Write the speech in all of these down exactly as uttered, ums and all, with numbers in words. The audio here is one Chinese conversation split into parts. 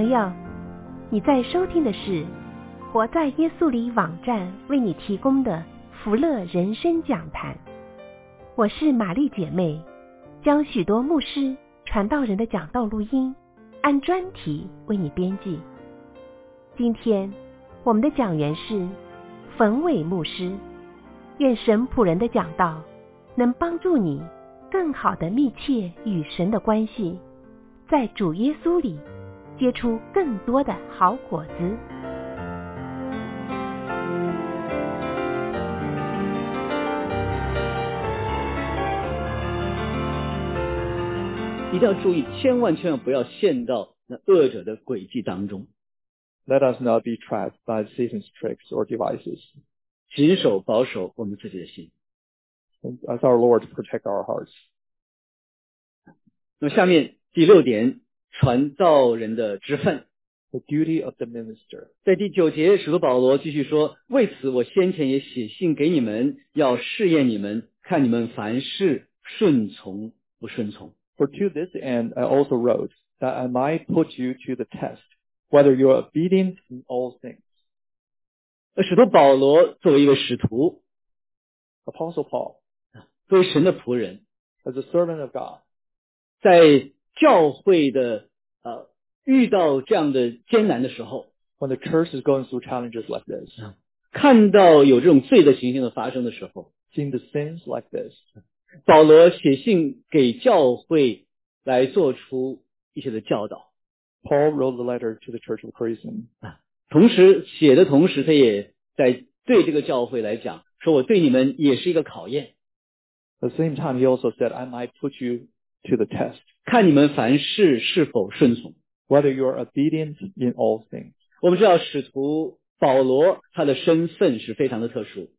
友，你在收听的是活在耶稣里网站为你提供的福乐人生讲坛。我是玛丽姐妹，将许多牧师传道人的讲道录音按专题为你编辑。今天我们的讲员是冯伟牧师，愿神仆人的讲道能帮助你更好的密切与神的关系，在主耶稣里结出更多的好果子。 一定要注意，千万千万不要陷到那恶者的诡计当中。 Let us not be trapped by Satan's tricks or devices. 谨守保守我们自己的心。 As our Lord protect our hearts. 那么下面第六点，传道人的职分。 The duty of the minister. 在第九节，使徒保罗继续说：为此我先前也写信给你们，要试验你们，看你们凡事顺从不顺从。 For to this end I also wrote, that I might put you to the test, whether you are obedient in all things. 使徒保罗作为一个使徒 Apostle Paul, 作为神的仆人 as a servant of God, 在教会的呃遇到这样的艰难的时候， when the church is going through challenges like this, 看到有这种罪的情形的发生的时候， seeing the sins like this, 保罗写信给教会来做出一些的教导。 Paul wrote the letter to the church of Corinth. 同时写的同时，他也在对这个教会来讲，说我对你们也是一个考验。 At the same time, he also said, I might put you to the test, 看你们凡事是否顺从。 whether you are obedient in all things. 我们知道使徒保罗他的身份是非常的特殊。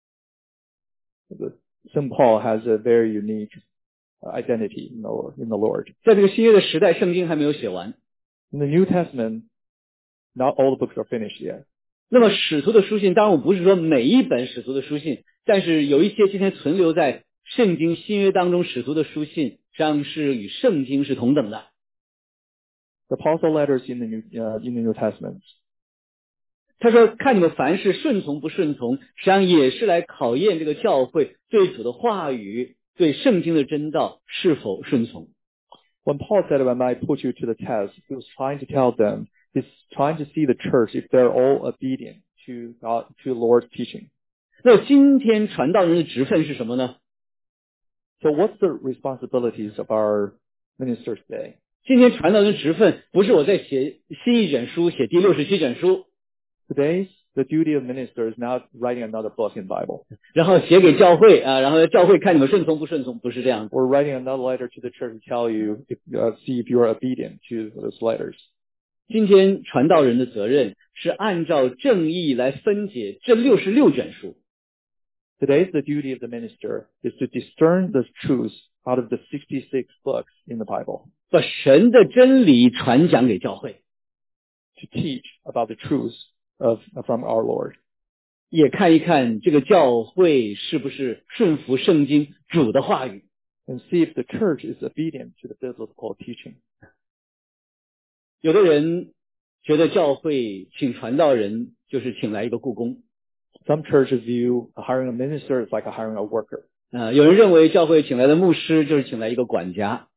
Saint Paul has a very unique identity in the, in the Lord. 在这个新约的时代，圣经还没有写完。 In the New Testament, not all the books are finished yet. 那么使徒的书信，当然我不是说每一本使徒的书信，但是有一些今天存留在圣经新约当中使徒的书信，实际上是与圣经是同等的。 The apostle letters in the New, uh, in the New Testament. 他说看你们凡事顺从不顺从，实际上也是来考验这个教会对主的话语，对圣经的真道是否顺从。 When Paul said, I might put you to the test, he was trying to tell them, he's trying to see the church if they're all obedient to God, to Lord's teaching. 那今天传道人的职分是什么呢？ So what's the responsibilities of our ministers today? 今天传道人的职分不是我在写新一卷书，写第六十七卷书， Today's the duty of minister is not writing another book in the Bible. 然后写给教会啊，然后教会看你们顺从不顺从，不是这样的。 Or writing another letter to the church to tell you, if, uh, see if you are obedient to those letters. 今天传道人的责任是按照正义来分解这六十六卷书。 Today's the duty of the minister is to discern the truths out of the sixty-six books in the Bible. 把神的真理传讲给教会， To teach about the truths of, from our Lord. 也看一看这个教会是不是顺服圣经主的话语。 And see if the church is obedient to the biblical teaching. 有的人觉得教会请传道人就是请来一个雇工， Some churches view hiring a minister is like hiring a worker. 呃，有人认为教会请来的牧师就是请来一个管家。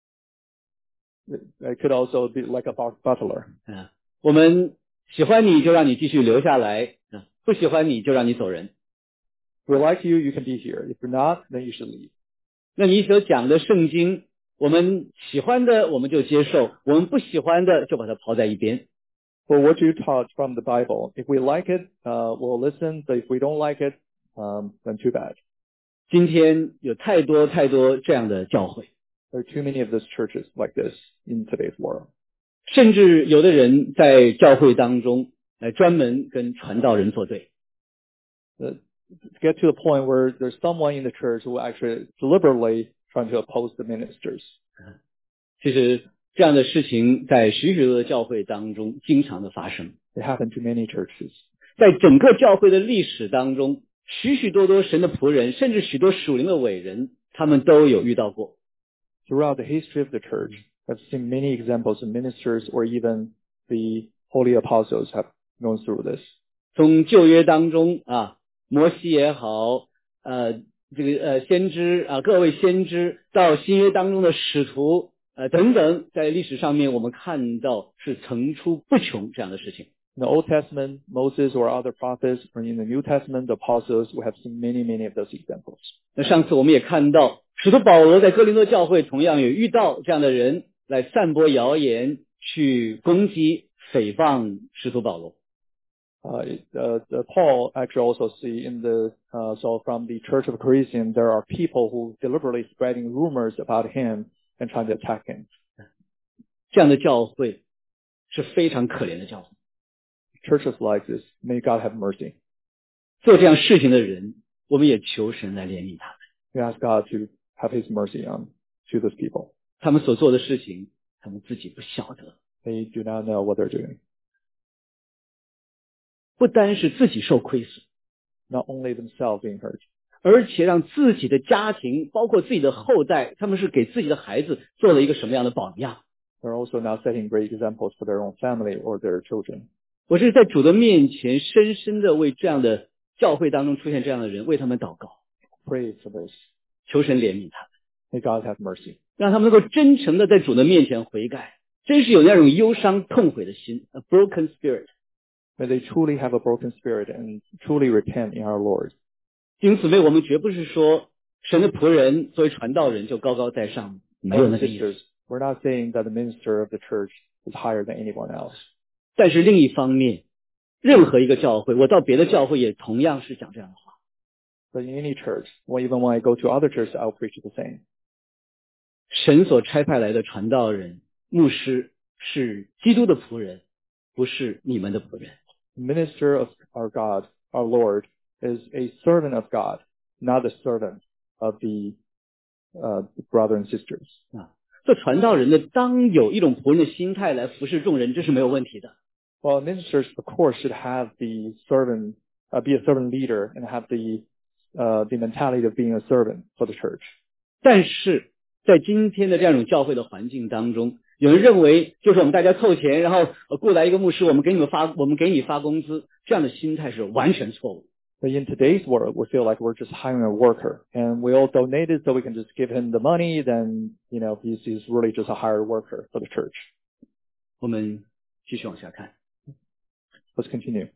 It could also be like a butler. 啊，我们喜欢你就让你继续留下来，啊，不喜欢你就让你走人。 If we like you, you can be here. If you're not, then you should leave. 那你所讲的圣经，我们喜欢的我们就接受，我们不喜欢的就把它抛在一边。 For what you taught from the Bible, if we like it, uh, we'll listen. But if we don't like it, um, then too bad. 今天有太多太多这样的教会， There are too many of those churches like this in today's world. 甚至有的人在教会当中来专门跟传道人作对。 Uh, to get to the point where there's someone in the church who actually deliberately trying to oppose the ministers. 其实这样的事情在许许多多的教会当中经常的发生。 It happened to many churches. 在整个教会的历史当中，许许多多神的仆人，甚至许多属灵的伟人，他们都有遇到过。 Throughout the history of the church, I've seen many examples of ministers or even the holy apostles have gone through this. 从旧约当中啊，摩西也好，呃，这个呃先知啊，各位先知，到新约当中的使徒呃等等，在历史上面我们看到是层出不穷这样的事情。 In the Old Testament, Moses or other prophets, or in the New Testament, the apostles, we have seen many, many of those examples. 那上次我们也看到，使徒保罗在哥林多教会同样也遇到这样的人来散播谣言，去攻击、诽谤使徒保罗。 Uh, uh, uh, Paul actually also see in the, uh, so from the Church of Corinthians, there are people who deliberately spreading rumors about him and trying to attack him. 这样的教会是非常可怜的教会。 Churches like this, may God have mercy. 做这样事情的人，我们也求神来怜悯他们。 We ask God to have His mercy on to those people. 他们所做的事情，他们自己不晓得。 They do not know what they're doing. 不单是自己受亏损， Not only themselves being hurt, 而且让自己的家庭，包括自己的后代，他们是给自己的孩子做了一个什么样的榜样？ they're also now setting great examples for their own family or their children. 我是在主的面前深深的为这样的教会当中出现这样的人，为他们祷告， Pray for this. 求神怜悯他们， May God have mercy. 让他们能够真诚的在主的面前悔改，真是有那种忧伤痛悔的心 ，a broken spirit。 May they truly have a broken spirit and truly repent in our Lord. 弟兄姊妹，我们绝不是说神的仆人作为传道人就高高在上，没有那个意思。 We're not saying that the minister of the church is higher than anyone else. 但是另一方面，任何一个教会，我到别的教会也同样是讲这样的话。 But in any church, or even when I go to other churches, I'll preach the same. 神所差派来的传道人、牧师是基督的仆人，不是你们的仆人。 The minister of our God, our Lord, is a servant of God, not the servant of the uh, brothers and sisters. 啊，做传道人的当有一种仆人的心态来服侍众人，这是没有问题的。 Well, ministers, of course, should have the servant, uh, be a servant leader and have the uh, the mentality of being a servant for the church. 但是在今天的这样一种教会的环境当中，有人认为就是我们大家凑钱，然后雇来一个牧师，我们给你们发，我们给你发工资，这样的心态是完全错误。 But in today's world, we feel like we're just hiring a worker, and we all donated so we can just give him the money. Then, you know, he's he's really just a hired worker for the church. 我们继续往下看。 Let's continue.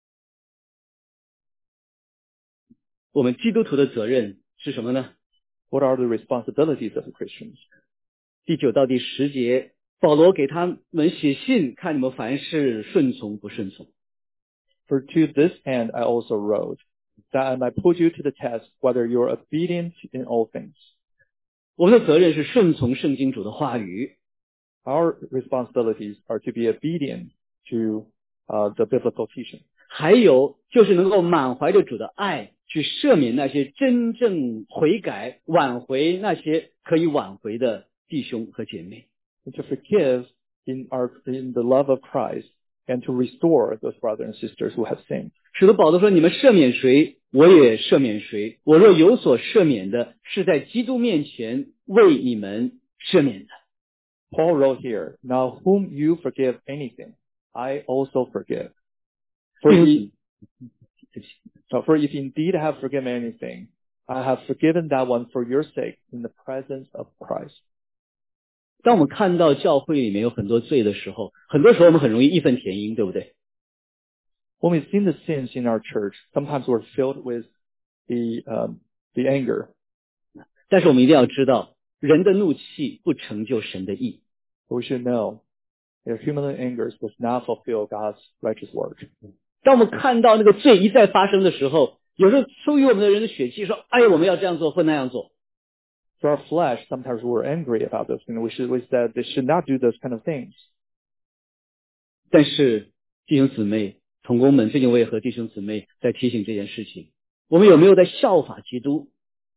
我们基督徒的责任是什么呢？ What are the responsibilities of the Christians? 第九到第十节，保罗给他们写信，看你们凡事顺从不顺从。 For to this end I also wrote, that I might put you to the test whether you are obedient in all things. 我们的责任是顺从圣经主的话语， Our responsibilities are to be obedient to uh, the biblical teaching. 还有就是能够满怀着主的爱，去赦免那些真正悔改、挽回那些可以挽回的弟兄和姐妹。 And to forgive in our in the love of Christ and to restore those brothers and sisters who have sinned. 使徒保罗说：“你们赦免谁，我也赦免谁。我若有所赦免的，是在基督面前为你们赦免的。” Paul wrote here, now whom you forgive anything, I also forgive. For if, so for if indeed I have forgiven anything, I have forgiven that one for your sake in the presence of Christ. 当我们看到教会里面有很多罪的时候，很多时候我们很容易义愤填膺，对不对？ When we see the sins in our church, sometimes we're filled with the um, the anger. 但是我们一定要知道，人的怒气不成就神的义。 But we should know that human anger does not fulfill God's righteous work. 当我们看到那个罪一再发生的时候，有时候出于我们的人的血气说：“哎，我们要这样做或那样做。” For our flesh, sometimes we're angry about this, and we should we said they should not do those kind of things. 但是弟兄姊妹、同工们，最近我也和弟兄姊妹在提醒这件事情：我们有没有在效法基督？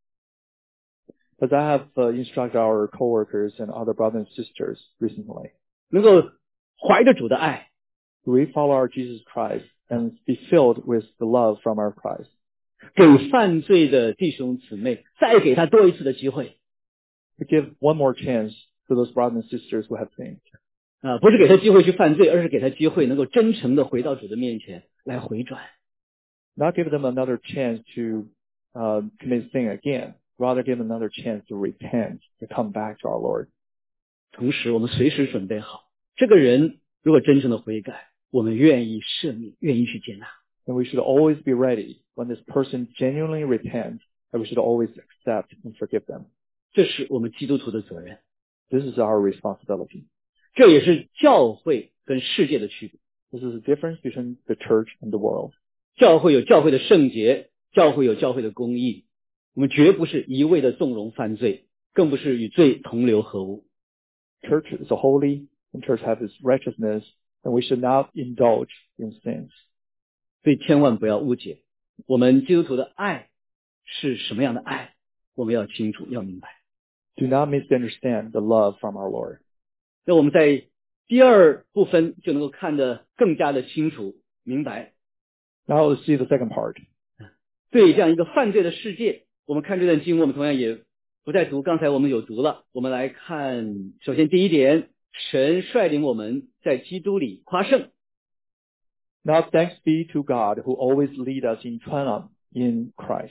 As I have uh, instructed our coworkers and other brothers and sisters recently, 能够怀着主的爱， we follow our Jesus Christ and be filled with the love from our Christ. 给犯罪的弟兄姊妹再给他多一次的机会。 To give one more chance to those brothers and sisters who have sinned. 啊，不是给他机会去犯罪，而是给他机会能够真诚的回到主的面前来回转。 Not give them another chance to uh, commit sin again. Rather give them another chance to repent, to come back to our Lord. 同时，我们随时准备好，这个人如果真正的悔改，我们愿意赦免，愿意去接纳。 And we should always be ready when this person genuinely repents, and we should always accept and forgive them. 这是我们基督徒的责任。 This is our responsibility. 这也是教会跟世界的区别。 This is the difference between the church and the world. 教会有教会的圣洁，教会有教会的公义。我们绝不是一味的纵容犯罪，更不是与罪同流合污。 Church is holy, and church has its righteousness, and we should not indulge in sins. 所以千万不要误解，我们基督徒的爱是什么样的爱，我们要清楚，要明白。 Do not misunderstand the love from our Lord. 那我们在第二部分就能够看得更加的清楚明白。 Now let's see the second part. 对这样一个犯罪的世界，我们看这段经文，我们同样也不再读，刚才我们有读了。我们来看，首先第一点，神率领我们在基督里夸胜。 Now thanks be to God who always lead us in triumph in Christ.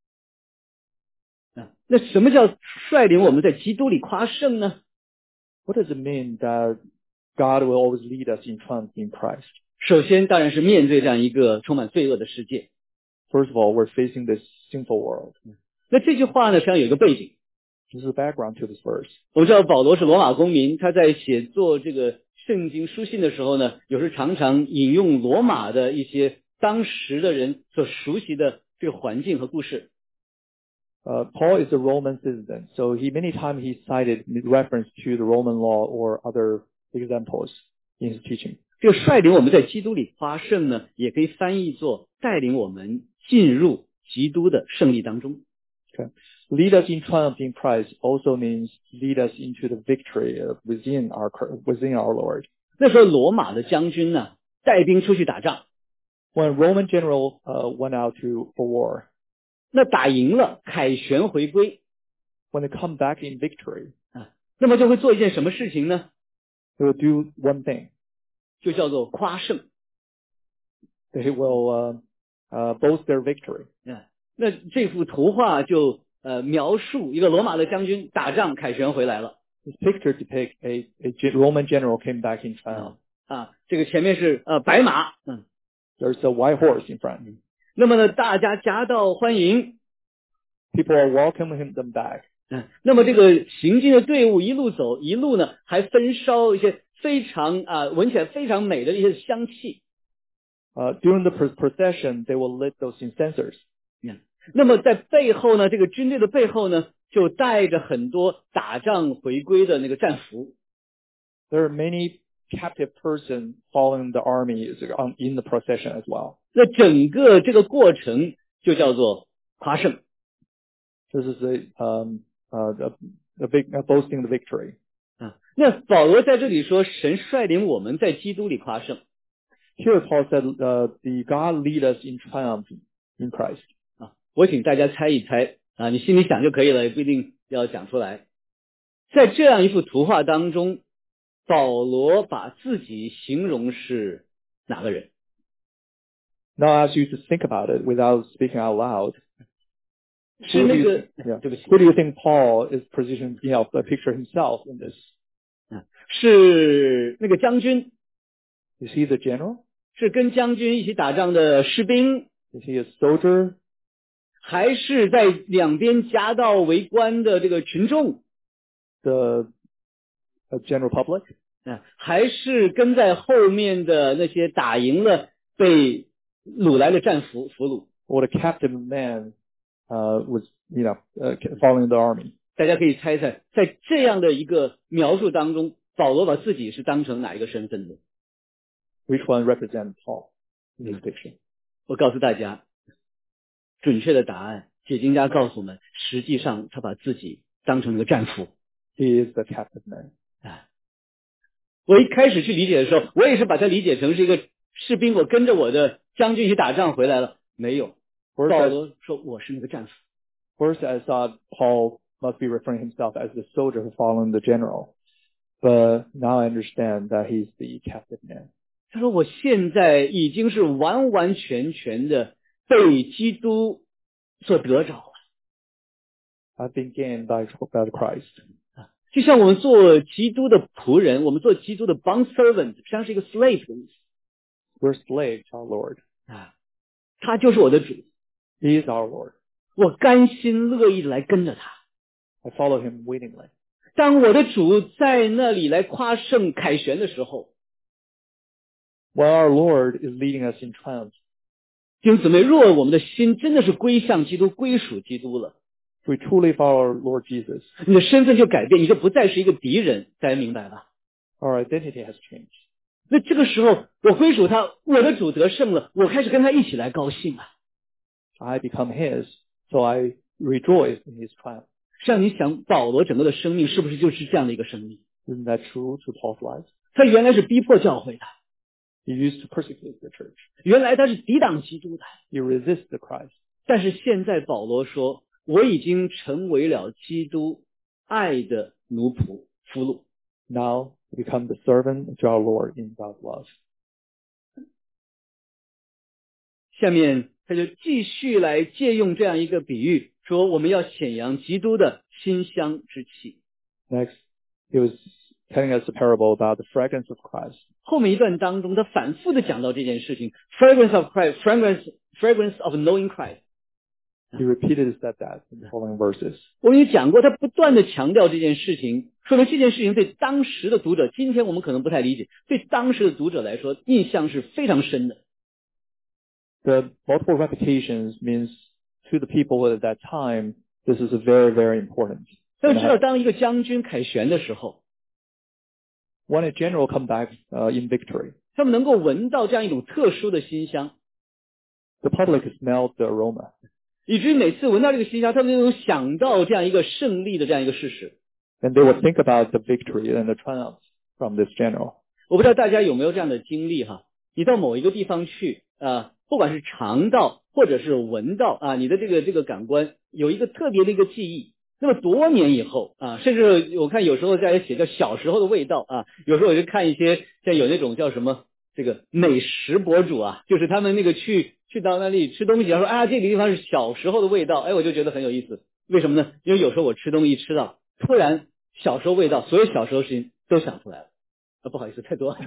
啊，那什么叫率领我们在基督里夸胜呢？ What does it mean that God will always lead us in triumph in Christ? 首先当然是面对这样一个充满罪恶的世界。 First of all, we're facing this sinful world. 那这句话呢，实际上有一个背景。 This is the background to this verse. 我们知道保罗是罗马公民，他在写作这个圣经书信的时候呢，有时常常引用罗马的一些当时的人所熟悉的这个环境和故事。 Uh, Paul is a Roman citizen, so he many times he cited reference to the Roman law or other examples in his teaching. 这个率领我们在基督里夸胜呢，也可以翻译作带领我们进入基督的胜利当中。 Okay. Lead us in triumph in Christ also means lead us into the victory within our within our Lord. 那时候罗马的将军呢，带兵出去打仗。 When Roman general uh, went out to for war, 那打赢了，凯旋回归。 when they come back in victory, 啊，那么就会做一件什么事情呢？ they will do one thing. 就叫做夸胜。 They will uh, uh, boast their victory. 啊，那这幅图画就呃描述一个罗马的将军打仗凯旋回来了。 This picture depicts a, a Roman general came back in triumph. 啊，这个前面是呃白马，嗯， There's a white horse in front. 那么呢，大家夹道欢迎。 People are welcoming them back. 嗯，那么这个行进的队伍一路走，一路呢还焚烧一些非常啊闻起来非常美的一些香气。 Uh, during the procession, they will lit those incensers. 嗯，那么在背后呢，这个军队的背后呢，就带着很多打仗回归的那个战俘。 There are many captive person following the army on, in the procession as well. 那整个这个过程就叫做夸胜。 This is a um uh the, the big uh, boasting the victory. 啊，那保罗在这里说，神率领我们在基督里夸胜。 Here Paul said, uh, the God lead us in triumph in Christ. 啊，我请大家猜一猜啊，你心里想就可以了，也不一定要讲出来。在这样一幅图画当中，保罗把自己形容是哪个人？ Now I ask you to think about it without speaking out loud. 是那个， Yeah. 对不起， Who do you think Paul is positioned, you know, uh, picture himself in this? 啊，是那个将军， Is he the general? 是跟将军一起打仗的士兵， Is he a soldier? 还是在两边夹道围观的这个群众？ The uh, general public? 啊，还是跟在后面的那些打赢了被掳来的战俘俘虏？ Or the captive man uh, was, you know, uh, following the army? 大家可以猜猜，在这样的一个描述当中，保罗把自己是当成哪一个身份的？ Which one represents Paul in this picture? 我告诉大家，准确的答案，解经家告诉我们，实际上他把自己当成一个战俘。 He is the captive man. 啊，我一开始去理解的时候，我也是把它理解成是一个士兵，我跟着我的将军去打仗回来了。没有，保 First, I, 罗说我是那个战俘。 first I thought Paul must be referring himself as the soldier who followed the general. but now I understand that he's the captive man. 他说我现在已经是完完全全的被基督所得着了。 I've been gained by, by Christ. 就像我们做基督的仆人，我们做基督的 bond servant， 像是一个 slave 的意思。 We're slaves to our Lord. 啊，他就是我的主， He is our Lord. 我甘心乐意的来跟着他。 I follow him willingly. 当我的主在那里来夸胜凯旋的时候， While our Lord is leading us in triumph, 弟兄姊妹，若我们的心真的是归向基督，归属基督了， we truly follow our Lord Jesus. 你的身份就改变，你就不再是一个敌人，大家明白吧？ Our identity has changed. 那这个时候，我归属他，我的主得胜了，我开始跟他一起来高兴啊！ I become his, so I rejoice in his triumph. 让你想，保罗整个的生命是不是就是这样的一个生命？ Isn't that true to Paul's life? 他原来是逼迫教会的， He used to persecute the church. 原来他是抵挡基督的， He resists the Christ. 但是现在保罗说，我已经成为了基督爱的奴仆俘虏。 Now become the servant to our Lord in God's love. 下面他就继续来借用这样一个比喻，说我们要显扬基督的馨香之气。 Next, he was telling us a parable about the fragrance of Christ. 后面一段当中，他反复的讲到这件事情 ，fragrance of Christ, fragrance, fragrance of knowing Christ。 He repeated said that in the following verses. 我们也讲过，他不断的强调这件事情，说明这件事情对当时的读者，今天我们可能不太理解，对当时的读者来说，印象是非常深的。 The multiple repetitions means to the people at that time, this is very, very important. 他们知道，当一个将军凯旋的时候， When a general come back uh, in victory, 他们能够闻到这样一种特殊的馨香， the public smelled the aroma. 以至于每次闻到这个馨香，他们就能想到这样一个胜利的这样一个事实。 And they would think about the victory and the triumph from this general. 我不知道大家有没有这样的经历哈？你到某一个地方去啊、呃，不管是尝到或者是闻到啊，你的这个这个感官有一个特别的一个记忆。那么多年以后啊，甚至我看有时候在写叫小时候的味道啊，有时候我就看一些像有那种叫什么这个美食博主啊，就是他们那个去去到那里吃东西，然后说啊这个地方是小时候的味道，哎，我就觉得很有意思。为什么呢？因为有时候我吃东西吃到突然小时候味道，所有小时候事情都想出来了。啊，不好意思，太多。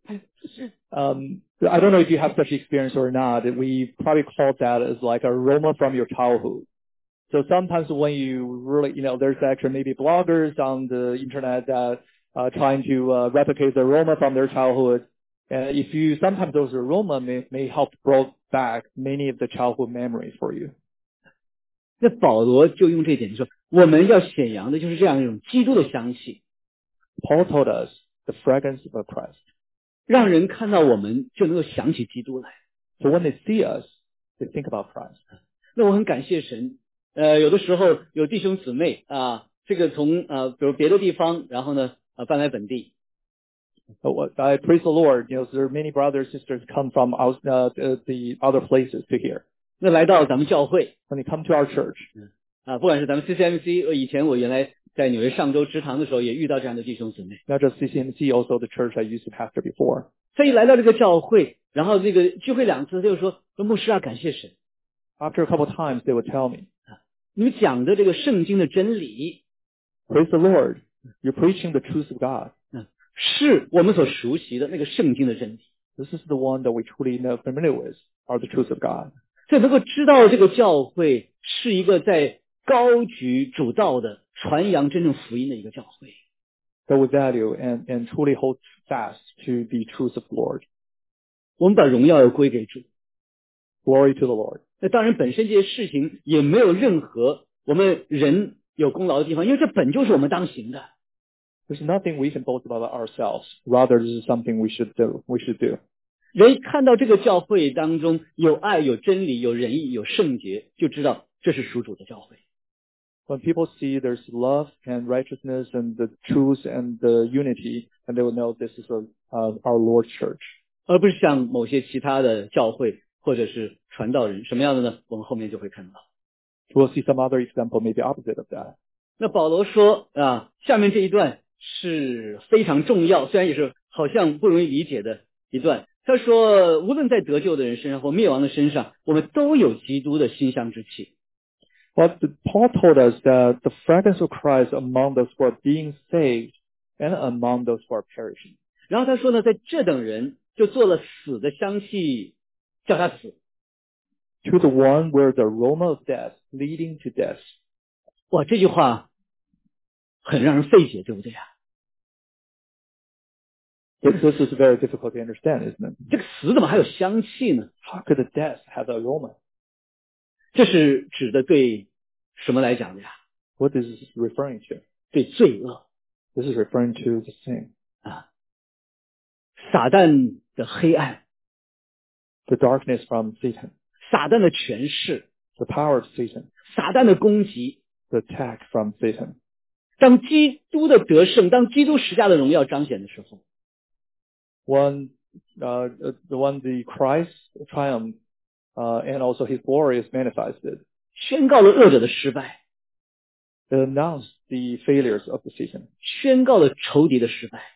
um, I don't know if you have such experience or not. We probably call that as like aroma from your childhood. So sometimes when you really, you know, there's actually maybe bloggers on the internet that uh, trying to uh, replicate the aroma from their childhood. And if you, sometimes those aroma may, may help bring back many of the childhood memories for you. 那保罗就用这点说，我们要显扬的就是这样一种基督的香气。 Paul told us the fragrance of Christ. 让人看到我们就能够想起基督来。 So when they see us, they think about Christ. 那我很感谢神，呃，有的时候有弟兄姊妹啊，这个从呃，比如别的地方，然后呢，呃，搬来本地。 So I praise the Lord. You know, there are many brothers and sisters come from out, uh, the other places to here. 那来到咱们教会， When they come to our church, 啊，不管是咱们 C C M C， 以前我原来在纽约上周职堂的时候，也遇到这样的弟兄姊妹。 not just C C M C, also the church I used to pastor before. 他一来到这个教会，然后这个聚会两次，他就说：“说牧师啊，感谢神， After a couple of times, they would tell me, 你们讲的这个圣经的真理， praise the Lord, you're preaching the truth of God. 嗯，是我们所熟悉的那个圣经的真理。 This is the one that we truly know familiar with, are the truth of God. 所以能够知道这个教会是一个在高举主道的传扬真正福音的一个教会。 That we value and, and truly hold fast to the truth of the Lord. 我们把荣耀要归给主。 Glory to the Lord. 那当然，本身这些事情也没有任何我们人有功劳的地方，因为这本就是我们当行的。 There's nothing we can boast about ourselves. Rather, this is something we should do. We should do. 人一看到这个教会当中有爱、有真理、有仁义、有圣洁，就知道这是属主的教会。 When people see there's love and righteousness and the truth and the unity, and they will know this is a, uh, our Lord's church. 而不是像某些其他的教会或者是传道人什么样的呢？我们后面就会看到。 We'll see some other example, maybe opposite of that. 那保罗说啊，下面这一段是非常重要，虽然也是好像不容易理解的一段。他说，无论在得救的人身上或灭亡的身上，我们都有基督的馨香之气。 But Paul told us that the fragrance of Christ among those who are being saved and among those who are perishing. 然后他说呢，在这等人就做了死的香气，叫他死。 To the one where the aroma of death leading to death. 哇，这句话很让人费解，对不对啊？ This is very difficult to understand, isn't it? 这个死怎么还有香气呢？ How could the death have aroma? 这是指的对什么来讲的呀？ What is this referring to? 对罪恶 This is referring to the sin. 啊，撒旦的黑暗， The darkness from Satan. 撒旦的权势， The power of Satan. 撒旦的攻击。 The attack from Satan. 当基督的得胜，当基督十架的荣耀彰显的时候， When, uh, when the Christ triumph, uh, and also his glory is manifested, 宣告了恶者的失败， it announced the failures of the Satan. 宣告了仇敌的失败。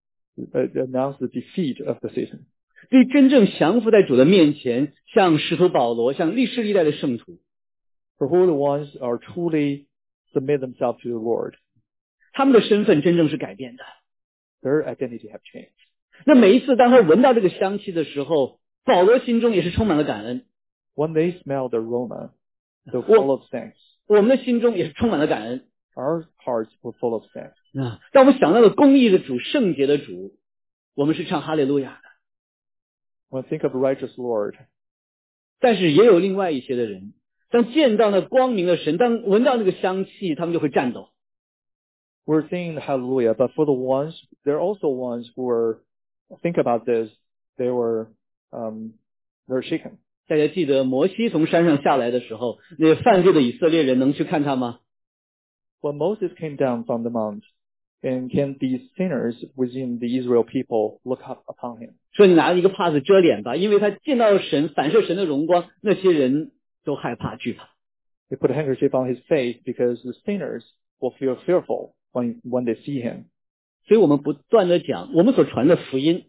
It announced the defeat of the Satan. 对真正降服在主的面前，像使徒保罗，像历世历代的圣徒， For who the ones are truly submit themselves to the Lord, 他们的身份真正是改变的。 their identity have changed. 那每一次当他闻到这个香气的时候，保罗心中也是充满了感恩， When they smell the aroma, they're full of thanks. 我们的心中也是充满了感恩。 Our hearts were full of thanks. 啊，当我们想到了公义的主、圣洁的主，我们是唱哈利路亚的。 When I think of the righteous Lord, 但是也有另外一些的人，当见到那光明的神，当闻到那个香气，他们就会颤抖。 we're singing hallelujah, but for the ones, there are also ones who were, think about this, they were, um, they're shaken. 大家记得摩西从山上下来的时候，那个犯罪的以色列人能去看他吗？ When Moses came down from the mount, and can these sinners within the Israel people look up upon him? 说你拿一个帕子遮脸吧，因为他见到神，反射神的荣光，那些人都害怕惧怕。 They put a handkerchief on his face because the sinners will feel fearful when, when they see him. 所以我们不断的讲，我们所传的福音，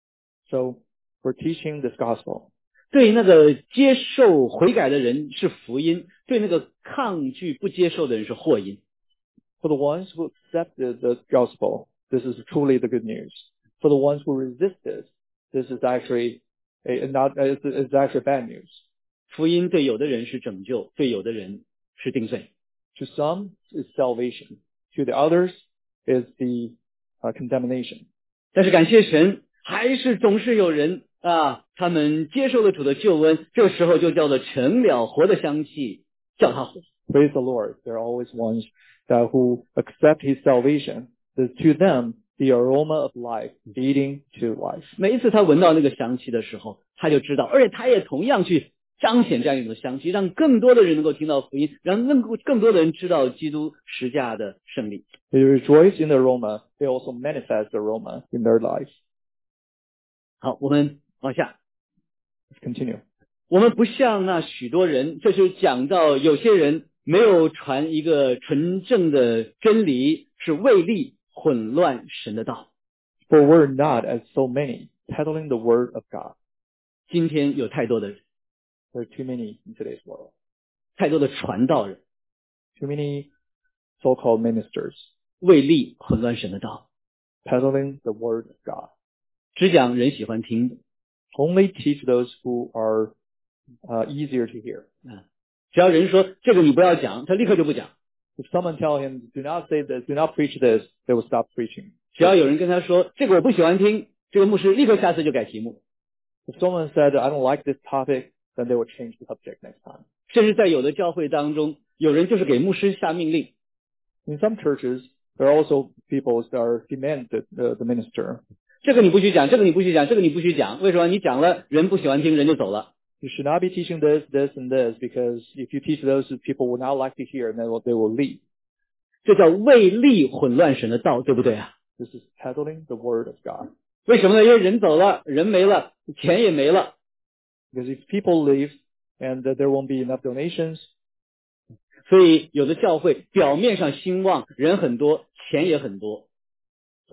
So we're teaching this gospel. 对那个接受悔改的人是福音，对那个抗拒不接受的人是祸因。 For the ones who accepted the gospel, this is truly the good news. For the ones who resisted, this is actually a, not, it's, it's actually bad news. 福音对有的人是拯救，对有的人是定罪。 To some is salvation. To the others is the uh, condemnation. 但是感谢神，还是总是有人啊，他们接受了主的救恩，这个时候就叫做成了活的香气，叫他活。 Praise the Lord. There are always ones that who accept his salvation. The, to them, the aroma of life leading to life. 每一次他闻到那个香气的时候，他就知道，而且他也同样去彰显这样一种香气，让更多的人能够听到福音，让更更多的人知道基督十架的胜利。 They rejoice in the aroma. They also manifest the aroma in their life. 好，我们往下。 Let's continue. 我们不像那许多人，这就讲到有些人没有传一个纯正的真理，是为利混乱神的道。 For we're not as so many peddling the word of God. 今天有太多的人， There are too many in today's world. 太多的传道人 Too many so-called ministers 为利混乱神的道， peddling the word of God. 只讲人喜欢听的。 Only teach those who are uh, easier to hear. 啊，只要人说这个你不要讲，他立刻就不讲。 If someone tell him, do not say this, do not preach this, they will stop preaching. 只要有人跟他说这个我不喜欢听，这个牧师立刻下次就改题目。 If someone said, I don't like this topic, then they will change the subject next time. 甚至在有的教会当中，有人就是给牧师下命令， In some churches, there are also people that are demand the, the, the minister. 这个你不许讲，这个你不许讲，这个你不许讲。为什么？你讲了，人不喜欢听，人就走了。 You should not be teaching this, this, and this, because if you teach those, people will not like to hear, and then they will leave. 这叫为利混乱神的道，对不对啊？ This is peddling the word of God. 为什么呢？因为人走了，人没了，钱也没了。 Because if people leave and uh, there won't be enough donations, 所以有的教会表面上兴旺，人很多，钱也很多，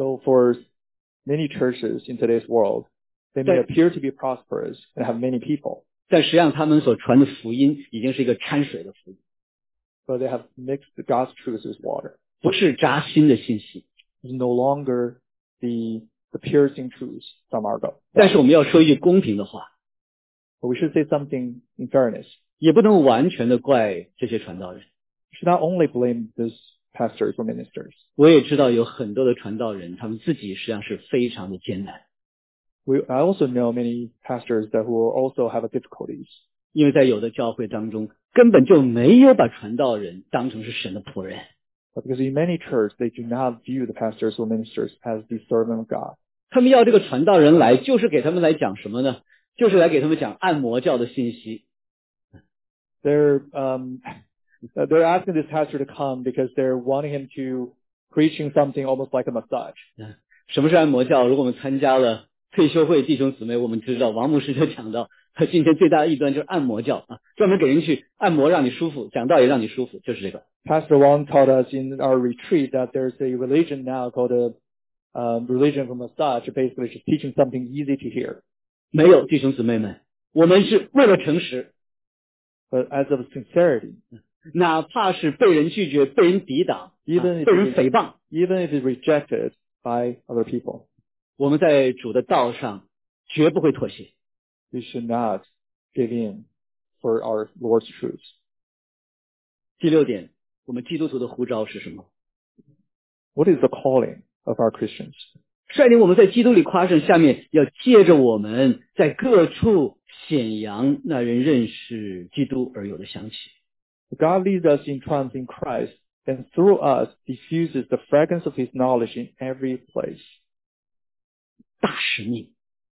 So for many churches in today's world, they may appear to be prosperous and have many people. 但实际上他们所传的福音已经是一个掺水的福音， But they have mixed God's truth with water. 不是扎心的信息。 It's no longer the, the piercing truth from our God. 但是我们要说一句公平的话， But we should say something in fairness. 也不能完全的怪这些传道人。 We should not only blame these pastors or ministers. 我也知道有很多的传道人，他们自己实际上是非常的艰难， We, I also know many pastors that who also have difficulties. 因为在有的教会当中根本就没有把传道人当成是神的仆人。 But because in many churches, they do not view the pastors or ministers as the servant of God. 他们要这个传道人来，就是给他们来讲什么呢？就是来给他们讲按摩教的信息。 They're, um, they're asking this pastor to come because they're wanting him to preaching something almost like a massage. 什么是按摩教？如果我们参加了退休会弟兄姊妹，我们知道王牧师就讲到，他今天最大的异端就是按摩教啊，专门给人去按摩让你舒服，讲道也让你舒服，就是这个。 Pastor Wang taught us in our retreat that there's a religion now called a um, religion of massage, basically just teaching something easy to hear. 没有弟兄姊妹们，我们是为了诚实， But as of sincerity, 哪怕是被人拒绝、被人抵挡、 even 啊 if 被人 it 诽谤， even if it's rejected by other people, 我们在主的道上绝不会妥协。 we should not give in for our Lord's truth. 第六点，我们基督徒的呼召是什么？ What is the calling of our Christians? 率领我们在基督里夸胜，下面要借着我们在各处显扬那人认识基督而有的香气。 God leads us in triumph in Christ, and through us diffuses the fragrance of His knowledge in every place. 大使命，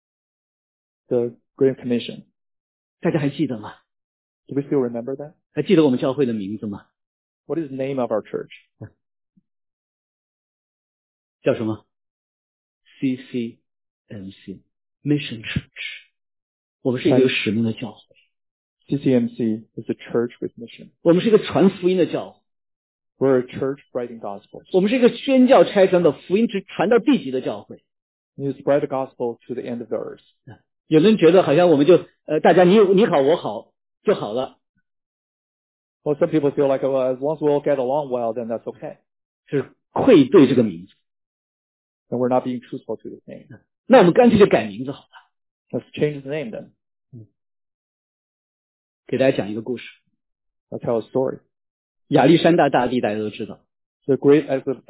The Great Commission. 大家还记得吗？ Do we still remember that? 还记得我们教会的名字吗？ What is the name of our church? 叫什么 ？C C M C Mission Church。我们是一个有使命的教会， C C M C is a church with mission. 我们是一个传福音的教会， We're a church spreading gospels. 我们是一个宣教差传的福音直传到地极的教会。 You spread the gospel to the end of the earth. 有人觉得好像我们就呃，大家你你好我好就好了， Well, some people feel like, well, as long as we all get along well, then that's okay. 是愧对这个名字。 And we're not being truthful to this name. 那我们干脆就改名字好了。 Let's change the name then. 给大家讲一个故事。 I'll tell a story. 亚历山大大帝大家都知道， The great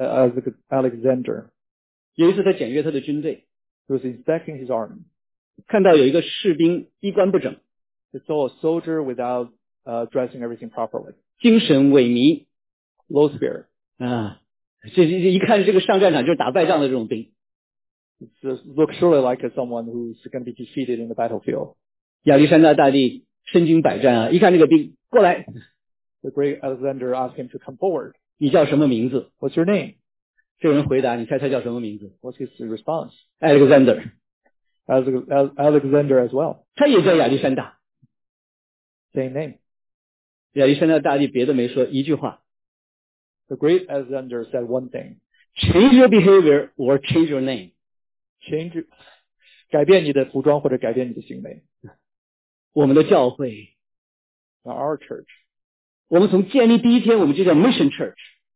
Alexander, 有一次他检阅他的军队， he was inspecting his army. 看到有一个士兵衣冠不整， He saw a soldier without uh, dressing everything properly. 精神萎靡 Low spirit. 啊，这这这一看这个上战场就是打败仗的这种兵。 It just looks surely like someone who's going to be defeated in the battlefield. 亚历山大大帝身经百战啊，一看这个兵过来， The great Alexander asked him to come forward. 你叫什么名字？ What's your name? 这个人回答，你猜他叫什么名字 What's his response? ？Alexander， Alex- Alexander as well. 他也叫亚历山大。 Same name. 亚历山大大帝别的没说，一句话 The great Alexander said one thing. ：Change your behavior or change your name。 Change, 改变你的服装或者改变你的行为。 我们的教会， Now our church, 我们从建立第一天我们就叫 Mission Church。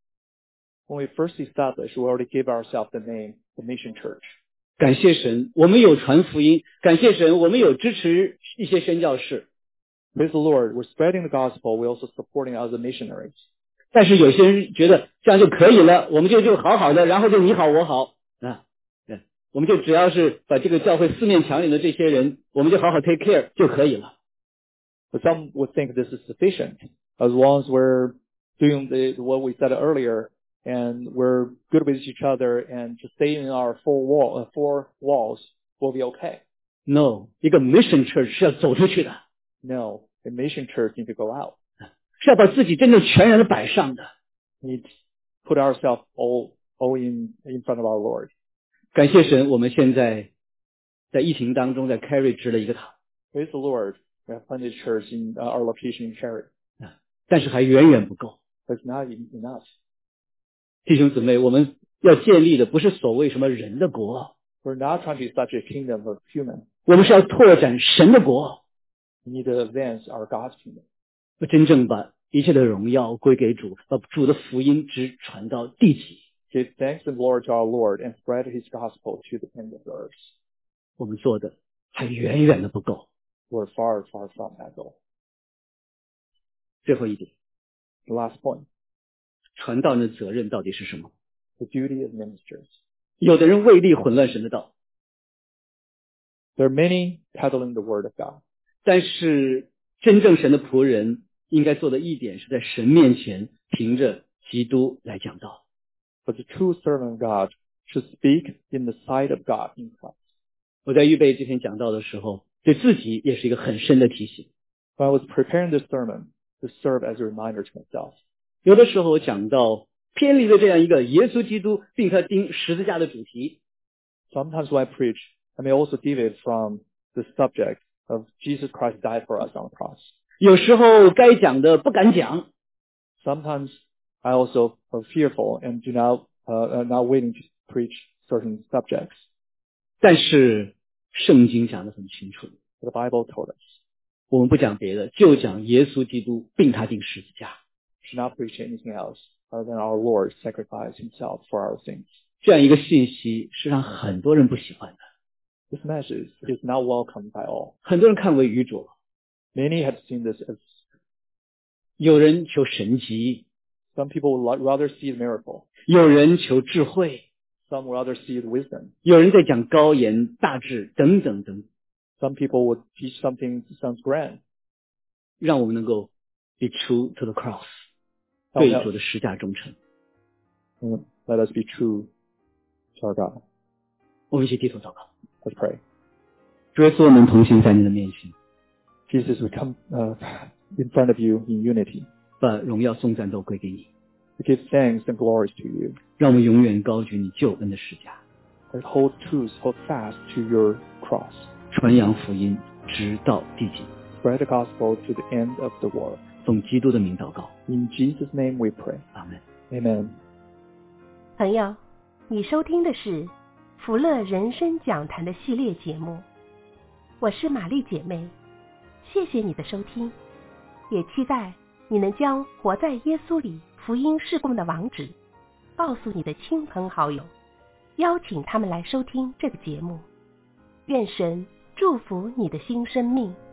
when we first established, we already gave ourselves the name, the Mission Church. 感谢神，我们有传福音；感谢神，我们有支持一些宣教士。 Praise the Lord, we're spreading the gospel, we're also supporting other missionaries. 但是有些人觉得这样就可以了，我们就就好好的，然后就你好我好啊，对，我们就只要是把这个教会四面墙里的这些人，我们就好好 take care 就可以了。 But some would think this is sufficient as long as we're doing the, what we said earlier, and we're good with each other and just stay in our four wall, uh, four walls, we'll be okay. No， 一个 mission church 是要走出去的， No, the mission church needs to go out. 是要把自己真正全然的摆上的。 We need to put ourselves all, all in, in front of our Lord. 感谢神，我们现在在疫情当中在 Cary 支了一个堂， Praise the Lord. We have planted a church in uh, our location in Cary. 但是还远远不够。 But it's not enough. 弟兄姊妹，我们要建立的不是所谓什么人的国， We're not trying to establish a kingdom of human. 我们是要拓展神的国， We need to advance our God's kingdom. 真正把一切的荣耀归给主，把主的福音直传到地极。 Give thanks and glory to our Lord and spread his gospel to the ends of the earth. 我们做的还远远的不够。 We're far, far from that goal. 最后一点， The last point, 传道人的责任到底是什么？ the duty of ministers. 有的人为利混乱神的道， There are many peddling the word of God. 但是真正神的仆人应该做的一点是在神面前凭着基督来讲道。 But the true servant of God should speak in the sight of God in Christ. 我在预备这篇讲道的时候，对自己也是一个很深的提醒。 When I was preparing this sermon, to serve as a reminder to myself. 有的时候我讲到偏离了这样一个耶稣基督并他钉十字架的主题， Sometimes when I preach, I may also deviate from the subject of Jesus Christ died for us on the cross. 有时候该讲的不敢讲， Sometimes I also are fearful and do not, uh, are not willing to preach certain subjects. 但是圣经讲得很清楚， The Bible told us, 我们不讲别的，就讲耶稣基督并他钉十字架。 should not preach anything else other than our Lord sacrificed himself for our sins. 这样一个信息是让很多人不喜欢的， This message is not welcomed by all. 很多人看为愚拙， Many have seen this as, 有人求神迹， some people would rather see the miracle. 有人求智慧， Some would rather see the wisdom. 有人在讲高言大志等等等， Some people would teach something that sounds grand. 让我们能够 be true to the cross， Oh, 对 no. 主的十架忠诚。 Mm, Let us be true to our God. 我们一起低头祷告。 Let's pray. 主耶稣，我们同行在你的面前， Jesus, we come uh, in front of you in unity 把荣耀颂赞都归给你， to give thanks and glories to you. 让我们永远高举你救恩的十架， And hold truth, hold fast to your cross. 传扬福音直到地极。 Spread the gospel to the end of the world. 奉基督的名祷告， In Jesus' name we pray. 阿门。 Amen. 朋友，你收听的是福乐人生讲坛的系列节目，我是玛丽姐妹，谢谢你的收听，也期待你能将活在耶稣里福音事工的网址告诉你的亲朋好友，邀请他们来收听这个节目。愿神祝福你的新生命。